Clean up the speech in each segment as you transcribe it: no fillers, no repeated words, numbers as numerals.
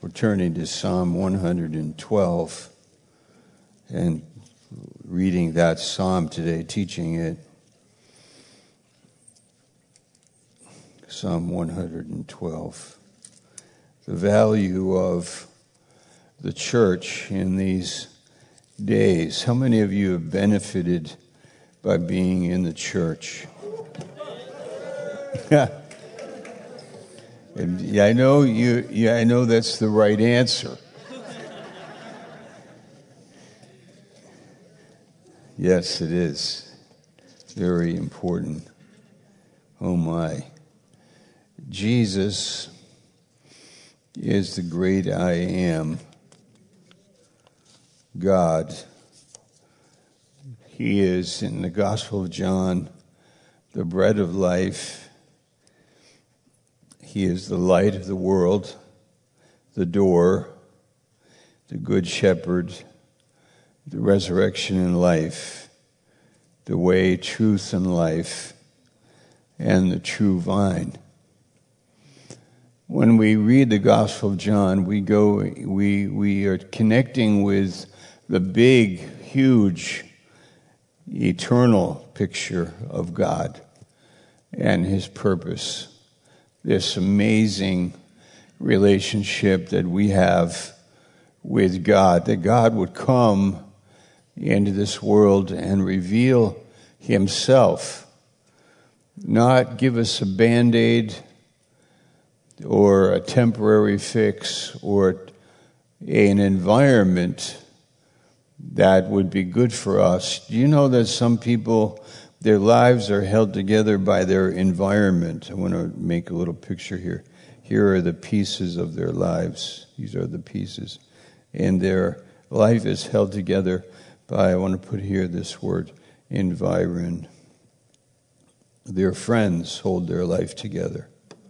We're turning to Psalm 112 and reading that psalm today, teaching it. Psalm 112. The value of the church in these days. How many of you have benefited by being in the church? Yeah, I know you. Yeah, I know that's the right answer. Yes, it is. Very important. Oh my. Jesus is the great I am. God. He is, in the Gospel of John, the bread of life. He is the light of the world, the door, the good shepherd, the resurrection and life, the way, truth, and life, and the true vine. When we read the Gospel of John, we are connecting with the big, huge, eternal picture of God and His purpose. This amazing relationship that we have with God, that God would come into this world and reveal Himself, not give us a Band-Aid or a temporary fix or an environment that would be good for us. Do you know that some people, their lives are held together by their environment? I want to make a little picture here. Here are the pieces of their lives. These are the pieces. And their life is held together by, I want to put here this word, environ. Their friends hold their life together.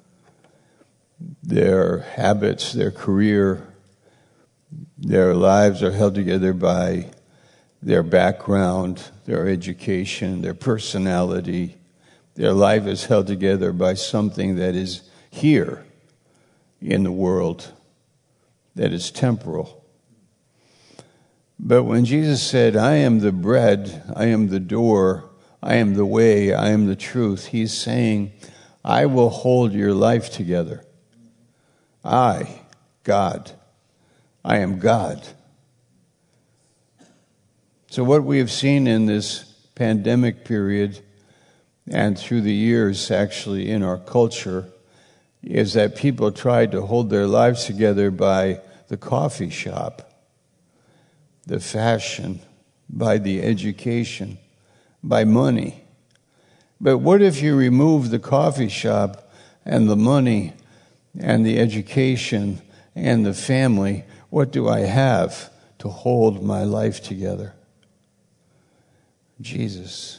Their habits, their career, their lives are held together by their background, their education, their personality. Their life is held together by something that is here in the world, that is temporal. But when Jesus said, I am the bread, I am the door, I am the way, I am the truth, He's saying, I will hold your life together. I, God, I am God. So what we have seen in this pandemic period and through the years actually in our culture is that people tried to hold their lives together by the coffee shop, the fashion, by the education, by money. But what if you remove the coffee shop and the money and the education and the family? What do I have to hold my life together? Jesus.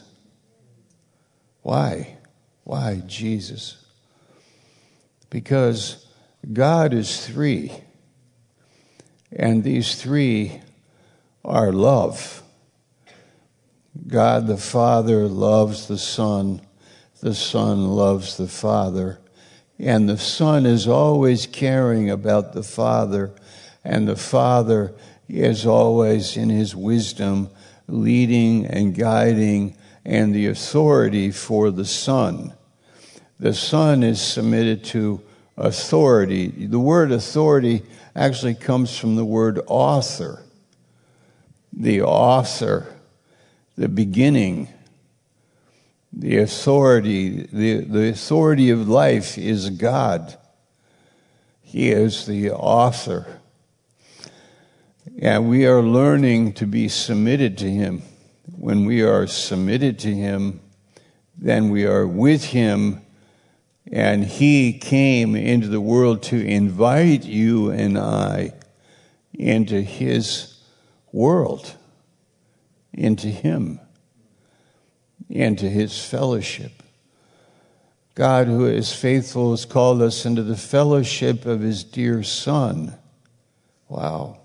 Why? Why Jesus? Because God is three, and these three are love. God the Father loves the Son loves the Father, and the Son is always caring about the Father, and the Father is always in His wisdom leading and guiding and the authority for the Son. The Son is submitted to authority. The word authority actually comes from the word author. The author, the beginning, the authority, the authority of life is God. He is the author. And we are learning to be submitted to Him. When we are submitted to Him, then we are with Him, and He came into the world to invite you and I into His world, into Him, into His fellowship. God, who is faithful, has called us into the fellowship of His dear Son. Wow.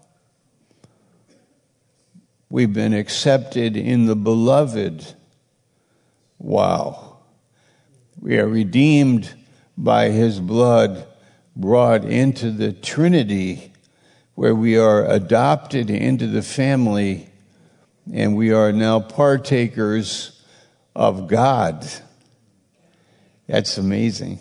We've been accepted in the beloved. Wow. We are redeemed by His blood, brought into the Trinity where we are adopted into the family and we are now partakers of God. That's amazing.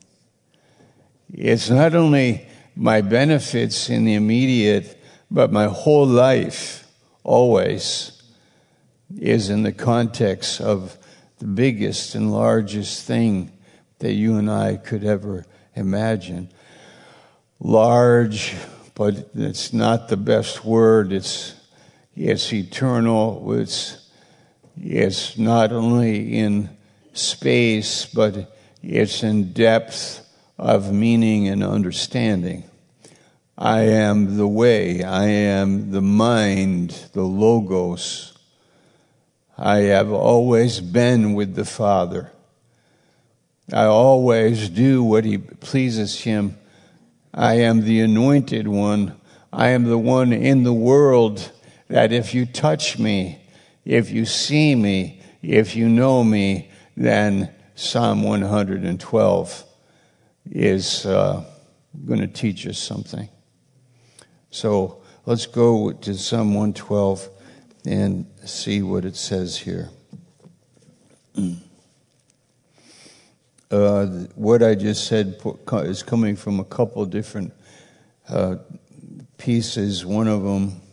It's not only my benefits in the immediate, but my whole life always is in the context of the biggest and largest thing that you and I could ever imagine. Large, but it's not the best word. It's eternal. It's not only in space, but it's in depth of meaning and understanding. I am the way. I am the mind, the logos. I have always been with the Father. I always do what He pleases Him. I am the anointed one. I am the one in the world that if you touch me, if you see me, if you know me, then Psalm 112 is going to teach us something. So let's go to Psalm 112 and see what it says here. What I just said is coming from a couple different pieces. One of them,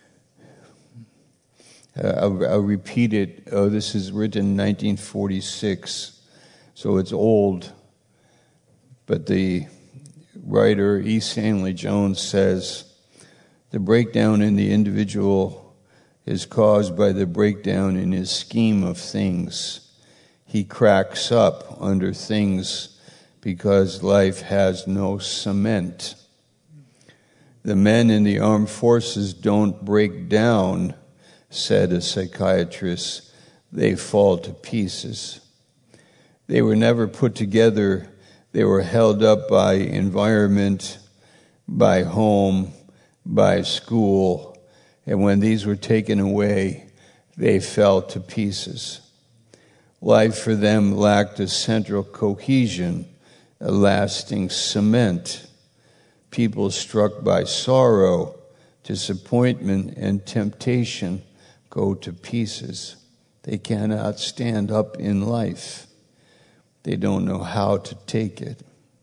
I'll repeat it. This is written in 1946, so it's old. But the writer, E. Stanley Jones, says, the breakdown in the individual is caused by the breakdown in his scheme of things. He cracks up under things because life has no cement. The men in the armed forces don't break down, said a psychiatrist. They fall to pieces. They were never put together. They were held up by environment, by home, by school. And when these were taken away, they fell to pieces. Life for them lacked a central cohesion, a lasting cement. People struck by sorrow, disappointment, and temptation go to pieces. They cannot stand up in life. They don't know how to take it.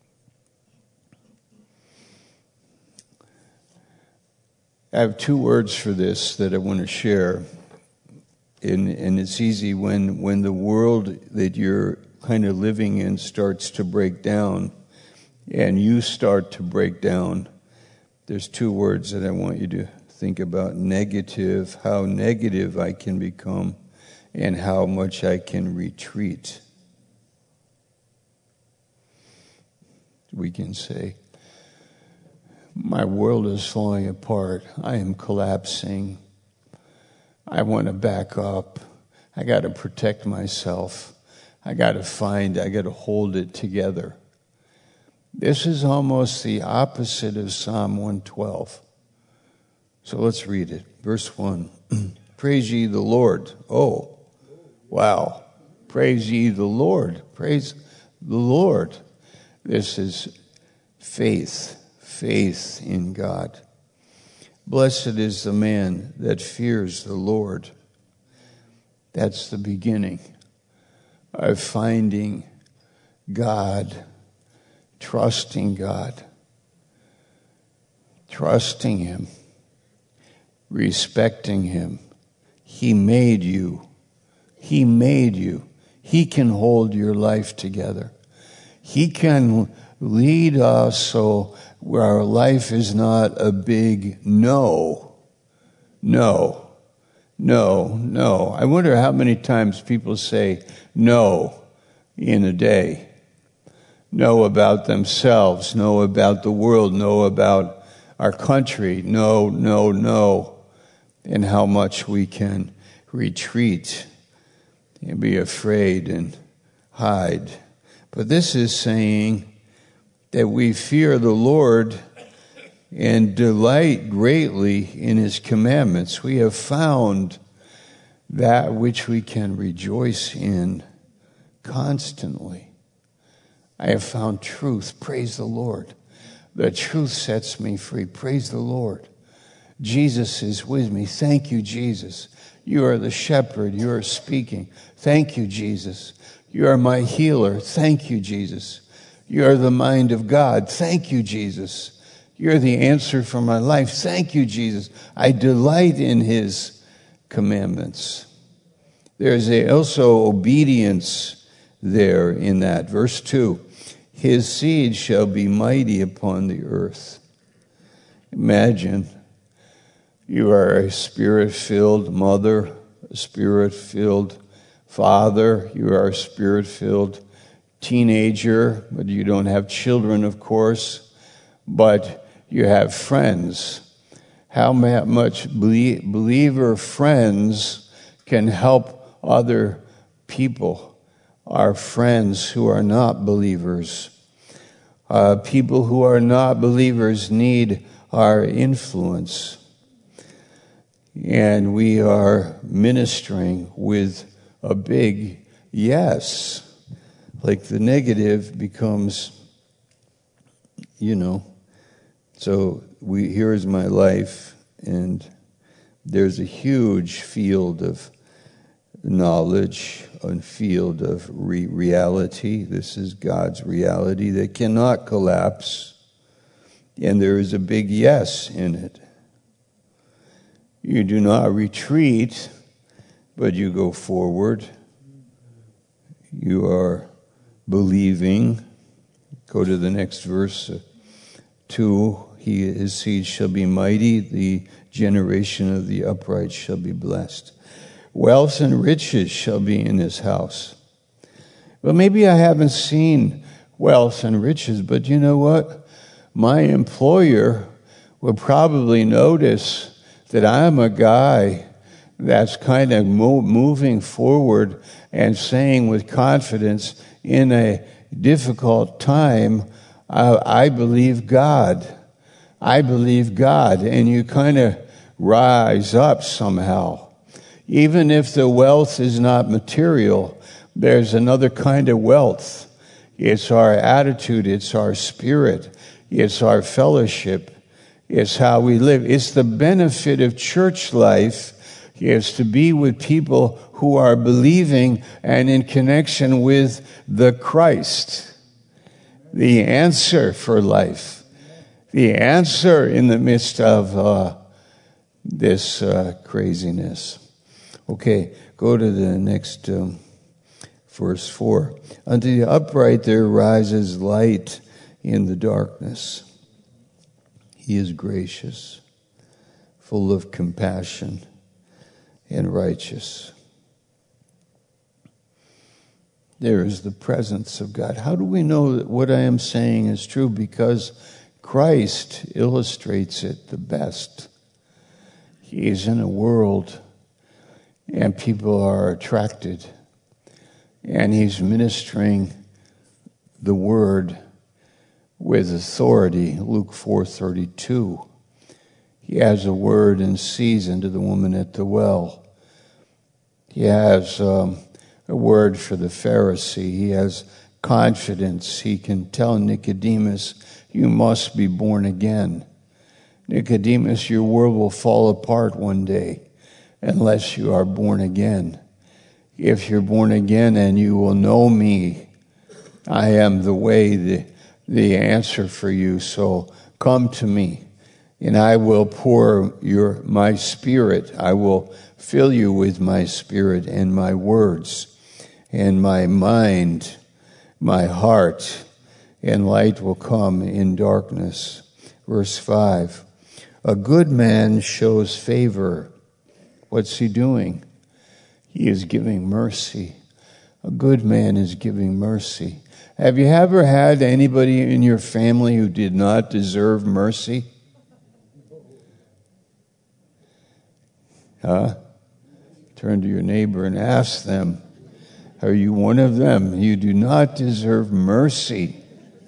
I have two words for this that I want to share. And it's easy when the world that you're kind of living in starts to break down and you start to break down. There's two words that I want you to think about. Negative, how negative I can become, and how much I can retreat. We can say, my world is falling apart. I am collapsing. I want to back up. I got to protect myself. I got to hold it together. This is almost the opposite of Psalm 112. So let's read it. Verse 1. Praise ye the Lord. Oh, wow. Praise ye the Lord. Praise the Lord. This is faith in God. Blessed is the man that fears the Lord. That's the beginning of finding God, trusting God, trusting Him, respecting Him. He made you. He made you. He can hold your life together. He can lead us so our life is not a big no. I wonder how many times people say no in a day. No about themselves, no about the world, no about our country, no, and how much we can retreat and be afraid and hide. But this is saying that we fear the Lord and delight greatly in His commandments. We have found that which we can rejoice in constantly. I have found truth. Praise the Lord. The truth sets me free. Praise the Lord. Jesus is with me. Thank you, Jesus. You are the shepherd. You are speaking. Thank you, Jesus. You are my healer. Thank you, Jesus. You are the mind of God. Thank you, Jesus. You're the answer for my life. Thank you, Jesus. I delight in his commandments. There's also obedience there in that. Verse 2, his seed shall be mighty upon the earth. Imagine you are a spirit-filled mother, a spirit-filled father. You are a spirit-filled teenager, but you don't have children, of course, but you have friends. How much believer friends can help other people, our friends who are not believers. People who are not believers need our influence. And we are ministering with a big yes. Like the negative becomes, So here is my life, and there's a huge field of knowledge, a field of reality. This is God's reality that cannot collapse, and there is a big yes in it. You do not retreat, but you go forward. You are believing. Go to the next verse, 2. His seed shall be mighty, the generation of the upright shall be blessed. Wealth and riches shall be in his house. Well, maybe I haven't seen wealth and riches, but you know what? My employer will probably notice that I'm a guy that's kind of moving forward and saying with confidence in a difficult time, I believe God. I believe God. And you kind of rise up somehow. Even if the wealth is not material, there's another kind of wealth. It's our attitude. It's our spirit. It's our fellowship. It's how we live. It's the benefit of church life is to be with people who are believing and in connection with the Christ. The answer for life. The answer in the midst of this craziness. Okay, go to the next verse 4. Unto the upright there rises light in the darkness. He is gracious, full of compassion, and righteous. There is the presence of God. How do we know that what I am saying is true? Because Christ illustrates it the best. He is in a world and people are attracted. And he's ministering the word with authority. Luke 4:32. He has a word in season to the woman at the well. He has a word for the Pharisee. He has confidence. He can tell Nicodemus, you must be born again. Nicodemus, your world will fall apart one day unless you are born again. If you're born again, and you will know me, I am the way, the answer for you. So come to me, and I will pour my spirit. I will fill you with my spirit and my words and my mind, my heart, and light will come in darkness. Verse 5, a good man shows favor. What's he doing? He is giving mercy. A good man is giving mercy. Have you ever had anybody in your family who did not deserve mercy? Turn to your neighbor and ask them, are you one of them? You do not deserve mercy.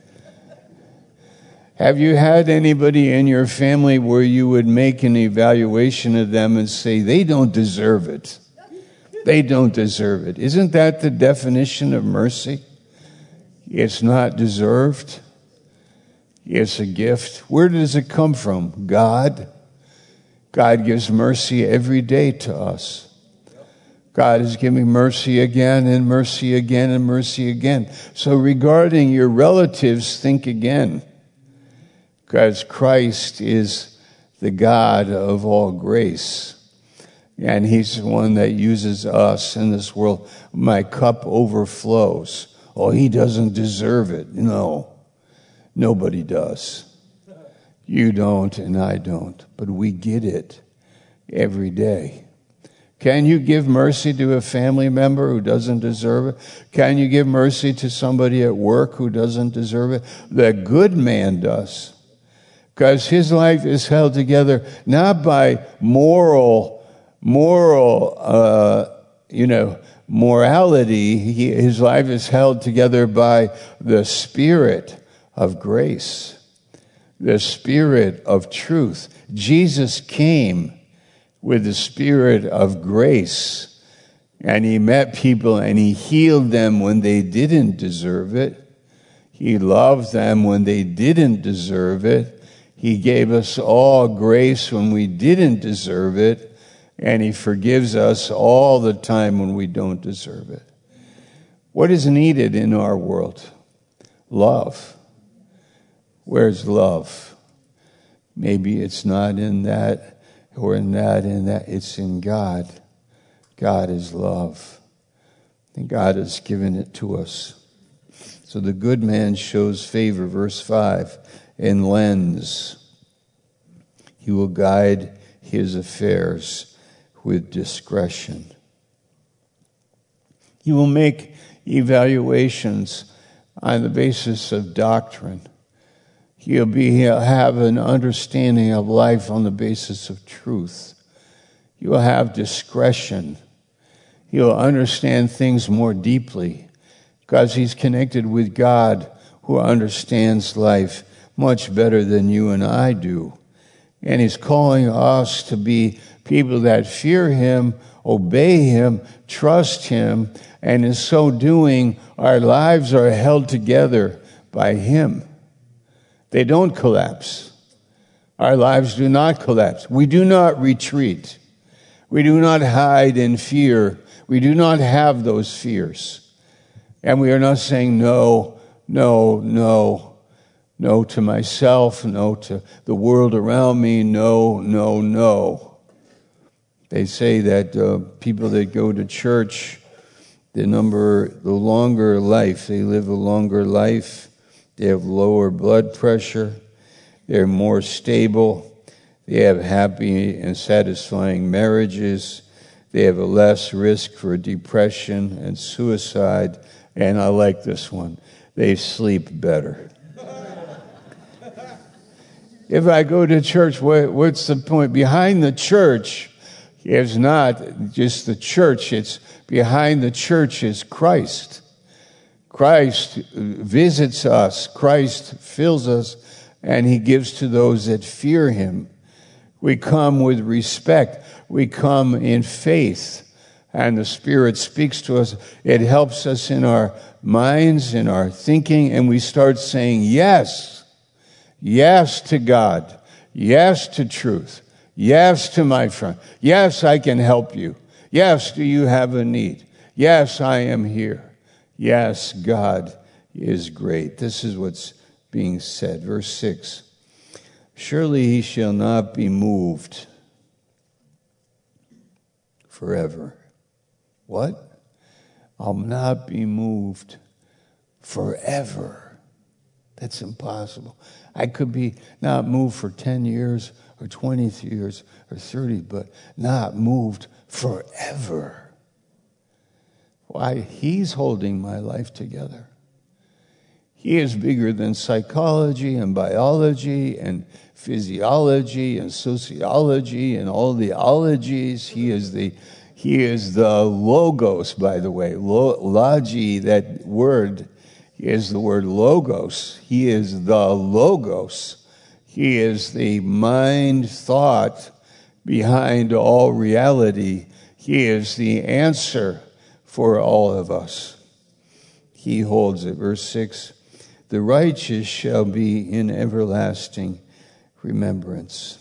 Have you had anybody in your family where you would make an evaluation of them and say, they don't deserve it? They don't deserve it. Isn't that the definition of mercy? It's not deserved. It's a gift. Where does it come from? God. God gives mercy every day to us. God is giving mercy again and mercy again and mercy again. So regarding your relatives, think again. Because Christ is the God of all grace. And he's the one that uses us in this world. My cup overflows. Oh, he doesn't deserve it. No, nobody does. You don't and I don't. But we get it every day. Can you give mercy to a family member who doesn't deserve it? Can you give mercy to somebody at work who doesn't deserve it? The good man does. Because his life is held together not by morality. His life is held together by the Spirit of grace, the Spirit of truth. Jesus came with the Spirit of grace, and he met people and he healed them when they didn't deserve it. He loved them when they didn't deserve it. He gave us all grace when we didn't deserve it, and he forgives us all the time when we don't deserve it. What is needed in our world? Love. Where's love? Maybe it's not in that or in that. It's in God. God is love. And God has given it to us. So the good man shows favor, verse 5, and lends. He will guide his affairs with discretion. He will make evaluations on the basis of doctrine. He'll have an understanding of life on the basis of truth. He will have discretion. He will understand things more deeply because he's connected with God who understands life much better than you and I do. And he's calling us to be people that fear him, obey him, trust him, and in so doing, our lives are held together by him. They don't collapse. Our lives do not collapse. We do not retreat. We do not hide in fear. We do not have those fears. And we are not saying no to myself, no to the world around me, no. They say that people that go to church, the longer life, they live a longer life. They have lower blood pressure. They're more stable. They have happy and satisfying marriages. They have a less risk for depression and suicide. And I like this one. They sleep better. If I go to church, what's the point? Behind the church is not just the church. It's behind the church is Christ. Christ visits us. Christ fills us, and he gives to those that fear him. We come with respect. We come in faith, and the Spirit speaks to us. It helps us in our minds, in our thinking, and we start saying yes. Yes to God. Yes to truth. Yes to my friend. Yes, I can help you. Yes, do you have a need? Yes, I am here. Yes, God is great. This is what's being said. Verse 6. Surely he shall not be moved forever. What? I'll not be moved forever. That's impossible. I could be not moved for 10 years or 20 years or 30, but not moved forever. Why? He's holding my life together. He is bigger than psychology and biology and physiology and sociology and all the ologies. He is the logos, by the way. Logi, that word is the word logos. He is the logos. He is the mind thought behind all reality. He is the answer for all of us. He holds it. Verse 6, The righteous shall be in everlasting remembrance.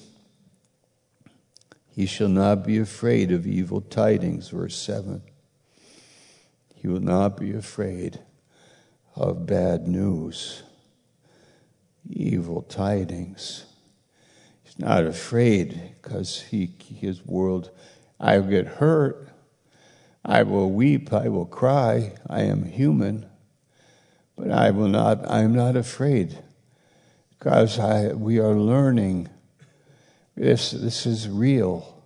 He shall not be afraid of evil tidings, verse 7. He will not be afraid of bad news, evil tidings. He's not afraid because his world, I will get hurt, I will weep, I will cry, I am human, but I am not afraid because we are learning this is real.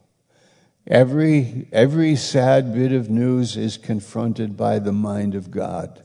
Every sad bit of news is confronted by the mind of God.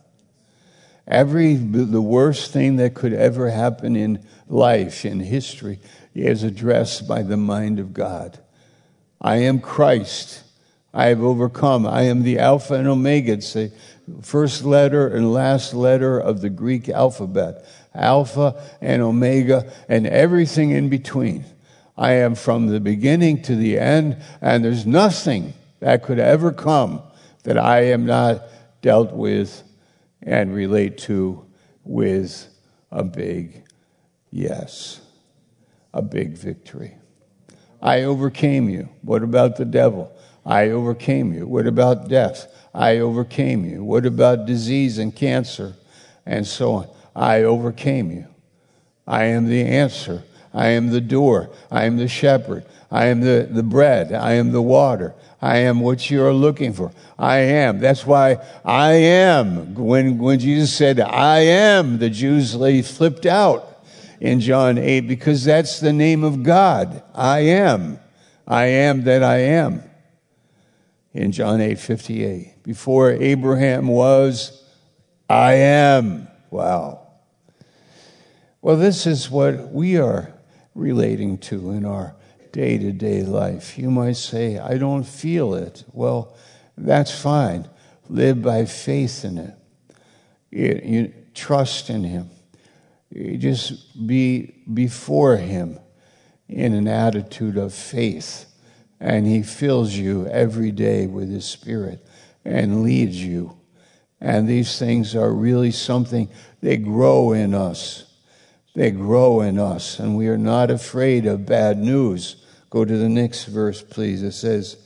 The worst thing that could ever happen in life, in history, is addressed by the mind of God. I am Christ. I have overcome. I am the Alpha and Omega. It's the first letter and last letter of the Greek alphabet. Alpha and Omega and everything in between. I am from the beginning to the end, and there's nothing that could ever come that I am not dealt with and relate to with a big yes, a big victory. I overcame you. What about the devil? I overcame you. What about death? I overcame you. What about disease and cancer and so on? I overcame you. I am the answer. I am the door. I am the shepherd. I am the bread. I am the water. I am what you are looking for. I am. That's why I am. When Jesus said, I am, the Jews flipped out in John 8 because that's the name of God. I am. I am that I am. In John 8:58. Before Abraham was, I am. Wow. Well, this is what we are relating to in our day-to-day life. You might say, I don't feel it. Well, that's fine. Live by faith in it. You trust in Him. You just be before Him in an attitude of faith. And He fills you every day with His Spirit and leads you. And these things are really something, they grow in us. They grow in us, and we are not afraid of bad news. Go to the next verse, please. It says,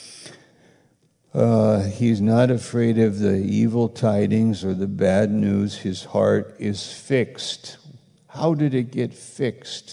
he's not afraid of the evil tidings or the bad news. His heart is fixed. How did it get fixed?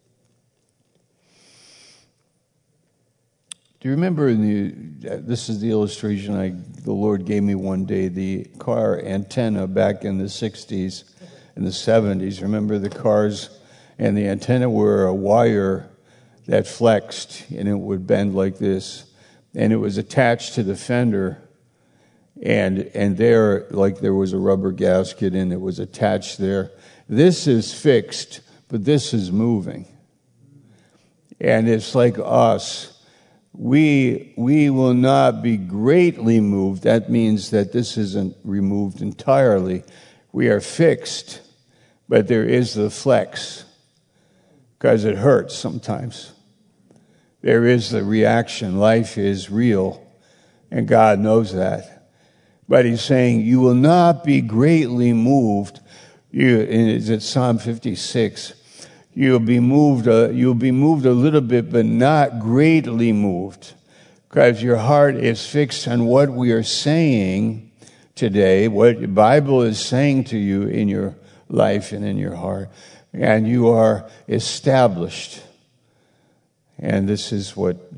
Do you remember, this is the illustration the Lord gave me one day, the car antenna back in the 60s. In the 70s, remember the cars and the antenna were a wire that flexed and it would bend like this, and it was attached to the fender, and there was a rubber gasket and it was attached there. This is fixed, but this is moving, and it's like us. We will not be greatly moved. That means that this isn't removed entirely. We are fixed. But there is the flex, because it hurts sometimes. There is the reaction. Life is real, and God knows that. But He's saying, you will not be greatly moved. It's Psalm 56. You'll be moved a little bit, but not greatly moved, because your heart is fixed on what we are saying today, what the Bible is saying to you in your life and in your heart, and you are established. And this is what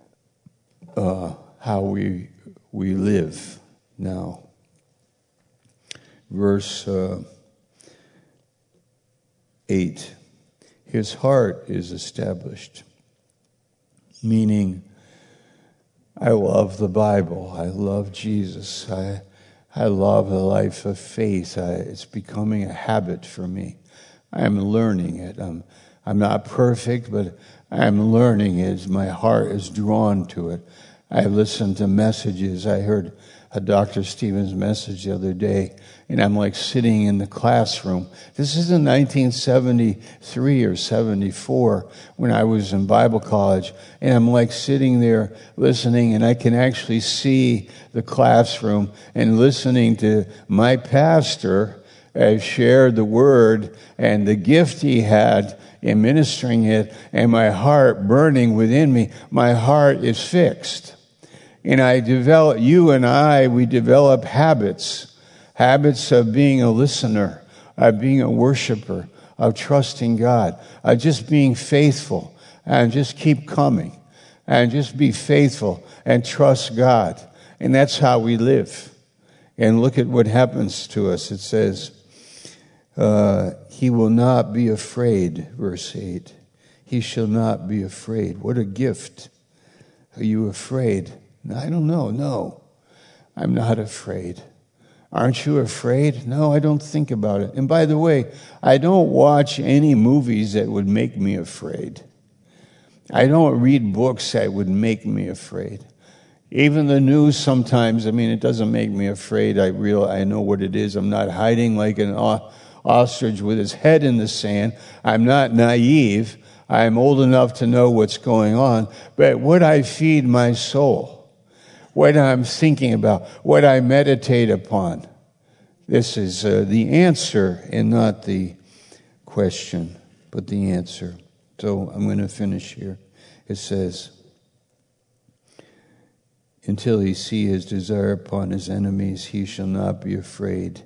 how we live now. Verse 8. His heart is established, meaning I love the Bible. I love Jesus. I love the life of faith. It's becoming a habit for me. I'm learning it. I'm not perfect, but I'm learning it. My heart is drawn to it. I listened to messages. I heard a Dr. Stevens message the other day, and I'm like sitting in the classroom. This is in 1973 or 74 when I was in Bible college, and I'm like sitting there listening, and I can actually see the classroom and listening to my pastor shared the word and the gift he had in ministering it, and my heart burning within me, my heart is fixed. And we develop habits of being a listener, of being a worshiper, of trusting God, of just being faithful, and just keep coming, and just be faithful and trust God. And that's how we live. And look at what happens to us. It says, he will not be afraid, verse 8. He shall not be afraid. What a gift. Are you afraid? I don't know. No, I'm not afraid. Aren't you afraid? No, I don't think about it. And by the way, I don't watch any movies that would make me afraid. I don't read books that would make me afraid. Even the news sometimes, it doesn't make me afraid. I know what it is. I'm not hiding like an ostrich with his head in the sand. I'm not naive. I'm old enough to know what's going on. But what I feed my soul, what I'm thinking about, what I meditate upon, this is the answer and not the question, but the answer. So I'm going to finish here. It says, until he see his desire upon his enemies, he shall not be afraid.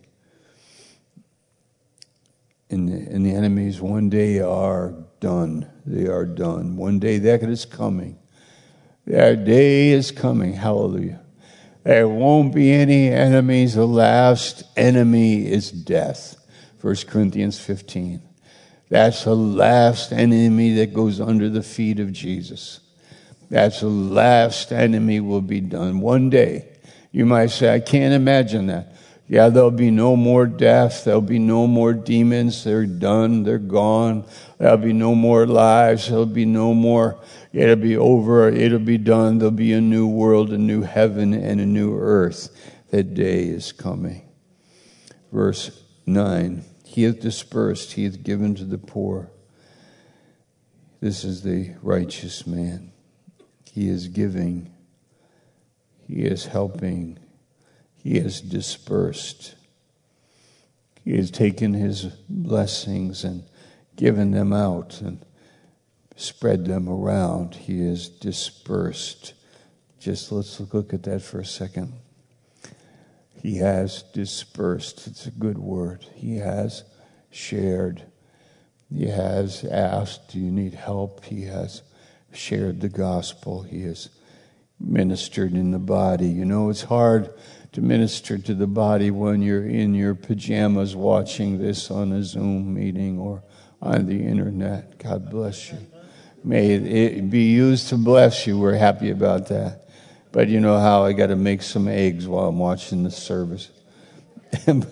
And the enemies one day are done. They are done. One day that is coming. That day is coming. Hallelujah. There won't be any enemies. The last enemy is death. 1 Corinthians 15. That's the last enemy that goes under the feet of Jesus. That's the last enemy will be done. One day, you might say, I can't imagine that. Yeah, there'll be no more death. There'll be no more demons. They're done. They're gone. There'll be no more lives. There'll be no more. It'll be over. It'll be done. There'll be a new world, a new heaven, and a new earth. That day is coming. Verse 9. He hath dispersed. He hath given to the poor. This is the righteous man. He is giving. He is helping. He has dispersed. He has taken his blessings and given them out and spread them around. He has dispersed. Just let's look at that for a second. He has dispersed. It's a good word. He has shared. He has asked, do you need help? He has shared the gospel. He has ministered in the body. It's hard to minister to the body when you're in your pajamas watching this on a Zoom meeting or on the internet. God bless you. May it be used to bless you. We're happy about that. But you know how I got to make some eggs while I'm watching the service. Then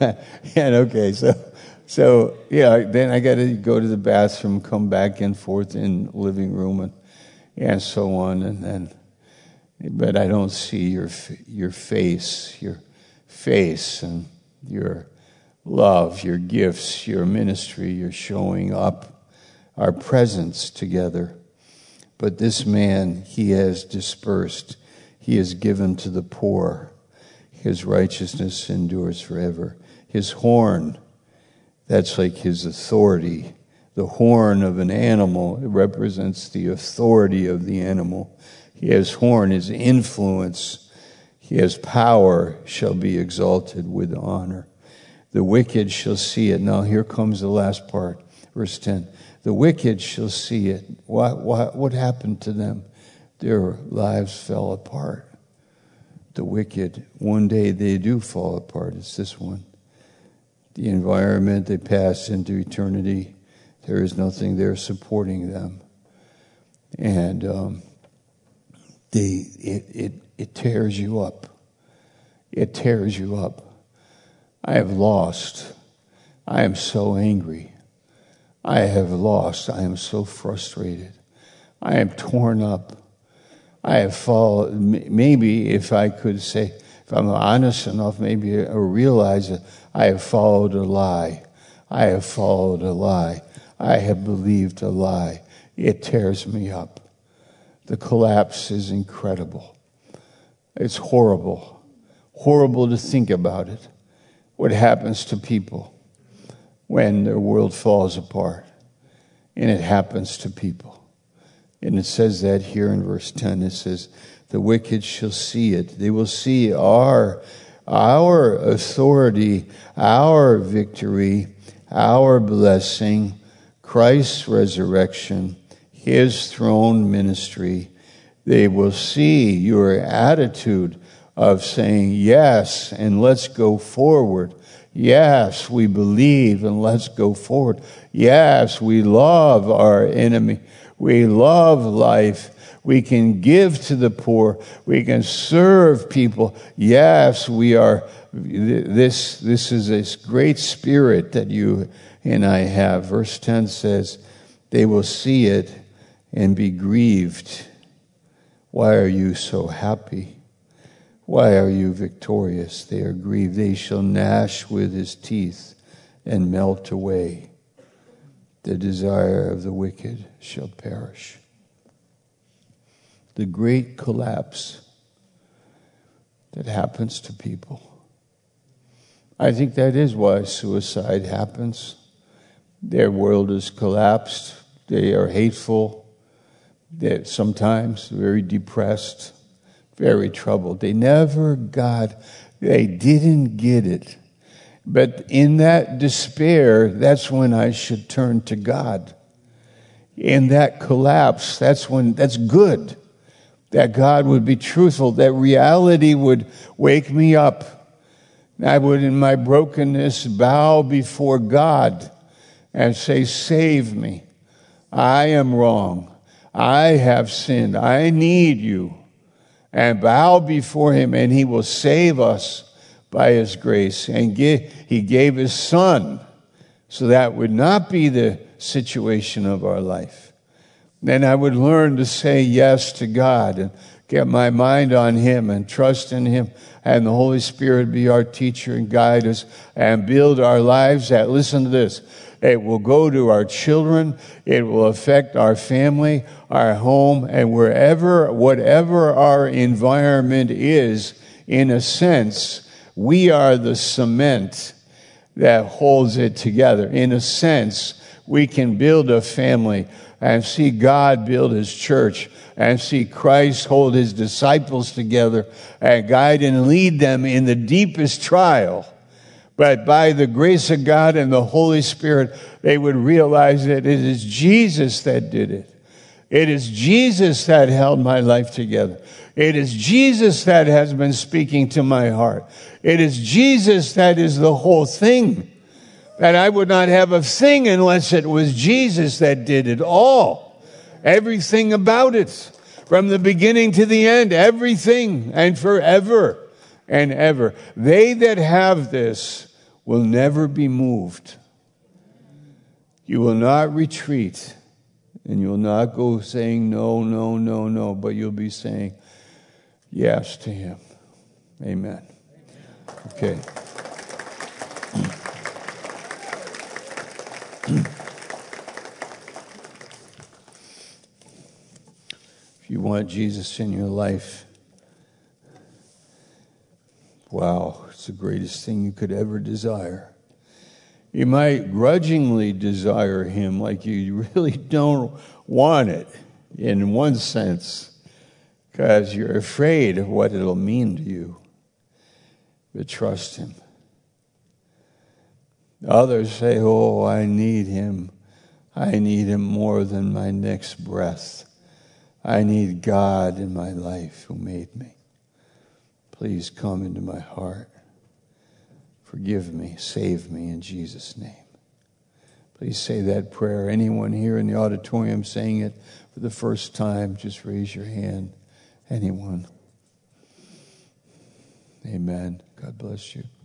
I got to go to the bathroom, come back and forth in the living room and so on, but I don't see your face and your love, your gifts, your ministry, your showing up, our presence together. But this man, he has dispersed. He has given to the poor. His righteousness endures forever. His horn, that's like his authority. The horn of an animal, it represents the authority of the animal. His horn, his influence, his power shall be exalted with honor. The wicked shall see it. Now here comes the last part, verse 10. The wicked shall see it. What happened to them? Their lives fell apart. The wicked, one day they do fall apart. It's this one. The environment, they pass into eternity. There is nothing there supporting them. And it tears you up. It tears you up. I have lost. I am so angry. I have lost. I am so frustrated. I am torn up. I have fallen. Maybe if I could say, if I'm honest enough, maybe I realize that I have followed a lie. I have followed a lie. I have believed a lie. It tears me up. The collapse is incredible. It's horrible. Horrible to think about it. What happens to people. when their world falls apart. And it happens to people. And it says that here in verse 10. It says, the wicked shall see it. They will see our authority, our victory, our blessing, Christ's resurrection, his throne ministry. They will see your attitude of saying, yes, and let's go forward. Yes, we believe, and let's go forward. Yes, we love our enemy. We love life. We can give to the poor. We can serve people. Yes, we are. This is this great spirit that you and I have. Verse 10 says, they will see it and be grieved. Why are you so happy? Why are you victorious? They are grieved. They shall gnash with his teeth and melt away. The desire of the wicked shall perish. The great collapse that happens to people. I think that is why suicide happens. Their world is collapsed. They are hateful. They're sometimes very depressed, very troubled. They didn't get it. But in that despair, that's when I should turn to God. In that collapse, that's good. That God would be truthful, that reality would wake me up. I would, in my brokenness, bow before God and say, save me. I am wrong. I have sinned. I need you. And bow before him, and he will save us by his grace. And he gave his son, so that would not be the situation of our life. Then I would learn to say yes to God and get my mind on him and trust in him, and the Holy Spirit be our teacher and guide us and build our lives that, listen to this, it will go to our children, it will affect our family, our home, and whatever our environment is, in a sense, we are the cement that holds it together. In a sense, we can build a family and see God build his church and see Christ hold his disciples together and guide and lead them in the deepest trial. But by the grace of God and the Holy Spirit, they would realize that it is Jesus that did it. It is Jesus that held my life together. It is Jesus that has been speaking to my heart. It is Jesus that is the whole thing. That I would not have a thing unless it was Jesus that did it all. Everything about it. From the beginning to the end. Everything. And forever and ever. They that have this will never be moved. You will not retreat. And you will not go saying no, no, no, no. But you'll be saying yes to him. Amen. Okay. If you want Jesus in your life, wow, it's the greatest thing you could ever desire. You might grudgingly desire him like you really don't want it in one sense, because you're afraid of what it'll mean to you. But trust him. Others say, oh, I need him. I need him more than my next breath. I need God in my life who made me. Please come into my heart. Forgive me, save me in Jesus' name. Please say that prayer. Anyone here in the auditorium saying it for the first time, just raise your hand. Anyone? Amen. God bless you.